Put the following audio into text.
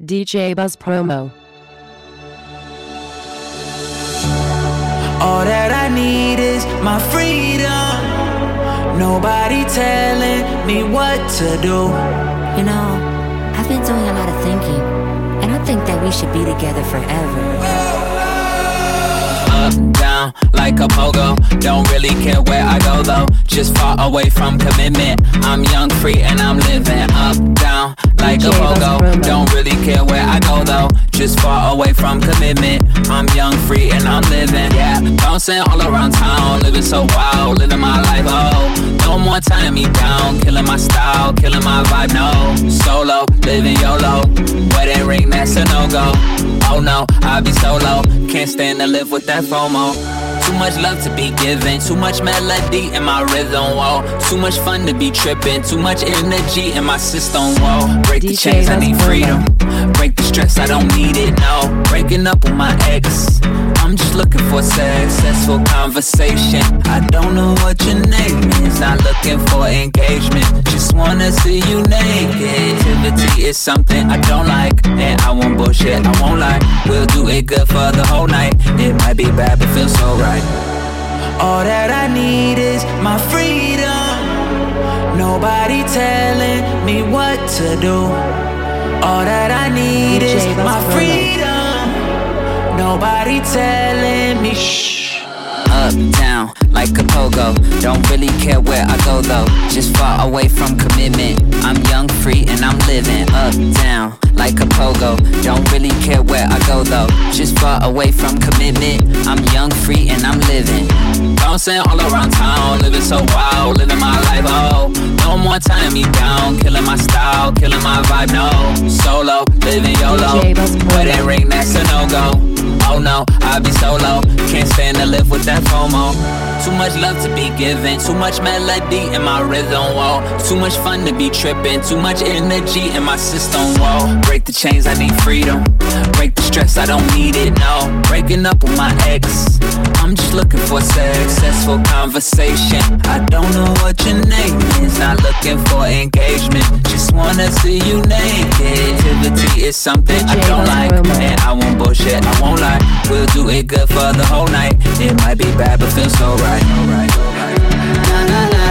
DJ Buzz promo. All that I need is my freedom. Nobody telling me what to do. You know, I've been doing a lot of thinking, and I think that we should be together forever. Up, down, like a pogo. Don't really care where I go though. Just far away from commitment. I'm young, free, and I'm living. Up, down, like a pogo. Don't really care where I go though. Just far away from commitment. I'm young, free, and I'm living. Yeah, bouncing all around town, living so wild, living my life. Oh, no more tying me down, killing my style, killing my vibe. No, solo, living YOLO. Wedding ring, that's a no-go. Oh no, I'll be solo. Can't stand to live with that FOMO. Too much love to be given, too much melody in my rhythm, whoa. Too much fun to be tripping, too much energy in my system, whoa. Break the chains, I need freedom. Break the stress, I don't need it, no. Breaking up with my ex, I'm just looking for successful conversation. I don't know what your name is, not looking for engagement. Just wanna see you naked. Activity is something I don't like, and I won't bullshit, I won't lie. We'll do it good for the whole night. It might be bad, but feels so right. All that I need is my freedom. Nobody telling me what to do. All that I need is my freedom. Nobody telling me shh. Up, down, like a pogo. Don't really care where I go though. Just far away from commitment. I'm young, free, and I'm living. Up, down, like a pogo. Don't really care where I go though. Just far away from commitment. I'm young, free, and I'm living. Bouncing all around town, living so wild, living my life. Oh, no more tying me down, killing my style, killing my vibe. No, solo, living YOLO. Wedding ring, that's a no-go. Oh no, I'll be solo. Can't stand to live with that FOMO. Too much love to be given, too much melody in my rhythm, whoa. Too much fun to be tripping, too much energy in my system, whoa. Break the chains, I need freedom. Break the stress, I don't need it, no. Breaking up with my ex, I'm just looking for successful conversation. I don't know what your name is, not looking for engagement. Just wanna see you naked. Activity is something I don't like, and I won't bullshit, I won't lie. We'll do it good for the whole night. It might be bad, but feels so right. Na, na, na.